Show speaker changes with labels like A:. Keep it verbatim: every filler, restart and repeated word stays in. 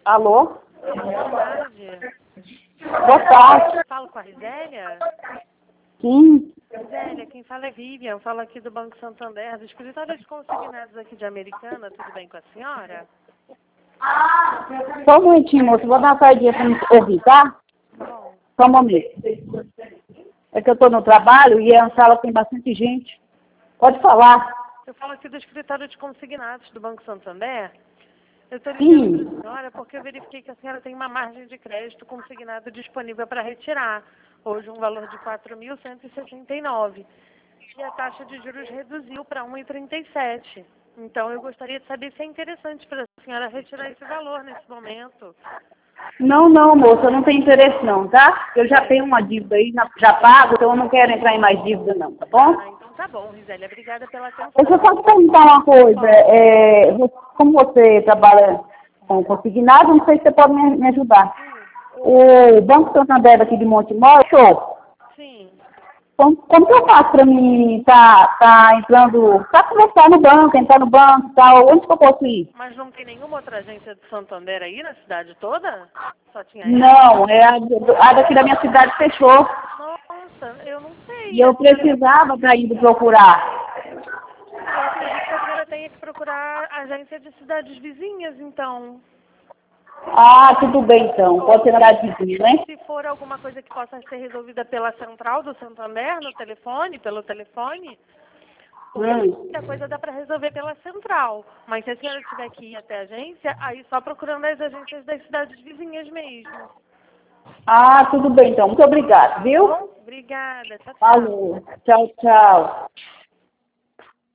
A: Alô?
B: Boa tarde.
A: Boa tarde.
B: Falo com a Risélia?
A: Sim.
B: Risélia, quem fala é Vivian. Falo aqui do Banco Santander, do escritório de consignados aqui de Americana. Tudo bem com a senhora?
A: Só um momentinho, moço. Vou dar uma saidinha para me ouvir, tá?
B: Bom,
A: Só um momento. É que eu estou no trabalho e a sala tem bastante gente. Pode falar.
B: eu falo aqui do escritório de consignados do Banco Santander. Eu estou
A: Sim.
B: ligando para a senhora porque eu verifiquei que a senhora tem uma margem de crédito consignado disponível para retirar. Hoje um valor de quatro mil cento e sessenta e nove. E a taxa de juros reduziu para um vírgula trinta e sete. Então eu gostaria de saber se é interessante para a senhora retirar esse valor nesse momento.
A: Não, não, moça. Eu não tenho interesse não, tá? Eu já tenho uma dívida aí, na- já pago, então eu não quero entrar em mais dívida não, tá bom?
B: Ah, então tá bom, Risélia. Obrigada pela atenção.
A: Deixa eu só te perguntar uma coisa. É, vo- como você trabalha com consignado, não sei se você pode me, me ajudar. O Banco Santander aqui de Montemor, show.
B: Sim.
A: Como, como que eu faço para mim tá, tá entrando, para começar no banco, entrar no banco e tal? Onde que eu posso ir?
B: Mas não tem nenhuma outra agência de Santander aí na cidade toda? Só tinha essa?
A: Não, é a, do- a daqui da minha cidade fechou.
B: Nossa, eu não sei.
A: E eu
B: A senhora-
A: precisava estar indo procurar.
B: Eu acredito que a senhora tenha que procurar a agência de cidades vizinhas, então.
A: Ah, tudo bem então. Pode ser na cidade vizinha, né?
B: Se for alguma coisa que possa ser resolvida pela central do Santander, no telefone, pelo telefone, porque
A: Hum.
B: muita coisa dá para resolver pela central. Mas se a senhora tiver que ir até a agência, aí só procurando as agências das cidades vizinhas mesmo.
A: Ah, tudo bem então. Muito obrigada, viu?
B: Obrigada. Tchau, tchau.
A: Falou. Tchau, tchau.